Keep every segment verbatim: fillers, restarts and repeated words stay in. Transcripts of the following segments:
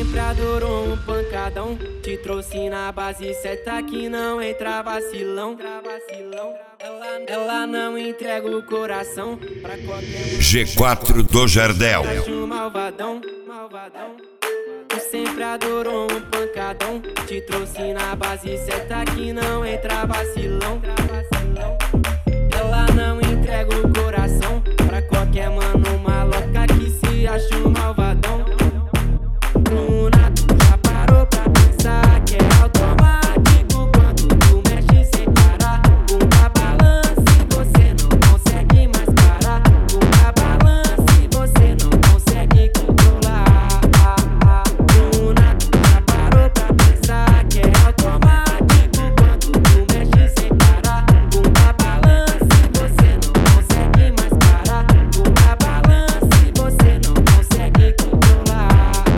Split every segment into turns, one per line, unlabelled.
sempre adorou um pancadão. Te trouxe na base certa que não entra vacilão. Ela, ela não entrega o coração pra qualquer
G quatro do Jardel.
acho malvadão, malvadão. Tu sempre adorou um pancadão. Te trouxe na base certa que não entra vacilão. Ela não entrega o coração pra qualquer mano maloca que se acha um malvadão. Bruna, já parou pra pensar que é automático quando tu mexe sem parar? Bunda balança e você não consegue mais parar. Bunda balança e você não consegue controlar. Bruna, já parou pra pensar que é automático quando tu mexe sem parar? Bunda balança e você não consegue mais parar. Bunda balança e você não consegue controlar.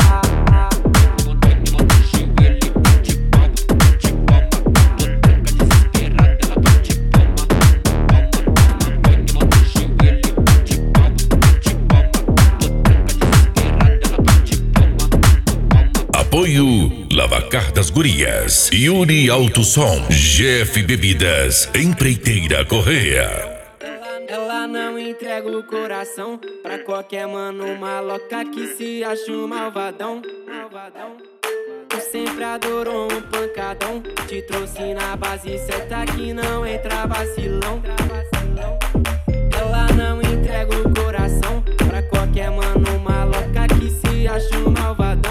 Apoio Lavacar das Gurias, Yuri Alto Som, G F Bebidas, Empreiteira Correia.
Ela não entrega o coração pra qualquer mano maloca que se acha um malvadão, malvadão. Tu sempre adorou um pancadão. Te trouxe na base certa que não entra vacilão. Ela não entrega o coração pra qualquer mano maloca que se acha um malvadão.